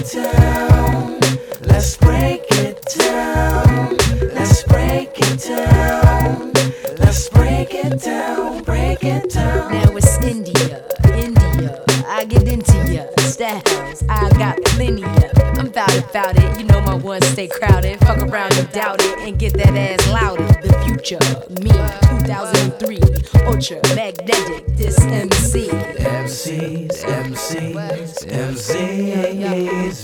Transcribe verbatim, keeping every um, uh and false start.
down. Let's break it down. Let's break it down. Let's break it down. Break it down. Now it's India, India. I get into ya. Styles, I got plenty of. I'm about it, about it. You know my ones stay crowded. Fuck around and doubt it and get that ass louder. The future, me, two thousand three. Ultra magnetic, this M C. M Cs, M Cs, M Cs.